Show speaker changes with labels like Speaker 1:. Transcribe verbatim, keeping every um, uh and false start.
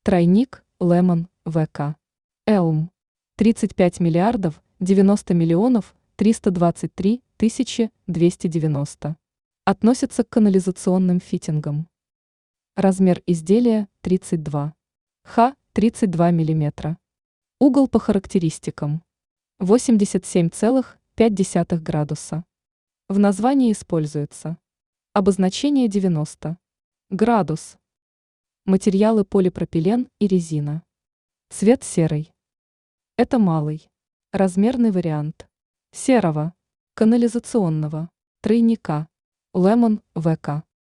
Speaker 1: Тройник Лемон ВК. Элм. тридцать пять миллиардов девяносто миллионов триста двадцать три тысячи двести девяносто. Относится к канализационным фитингам. Размер изделия тридцать два. Х тридцать два миллиметра. Угол по характеристикам восемьдесят семь целых пять десятых градуса. В названии используется обозначение девяносто. Градус. Материалы полипропилен и резина. Цвет серый. Это малый, размерный вариант серого, канализационного, тройника, Лемон ВК.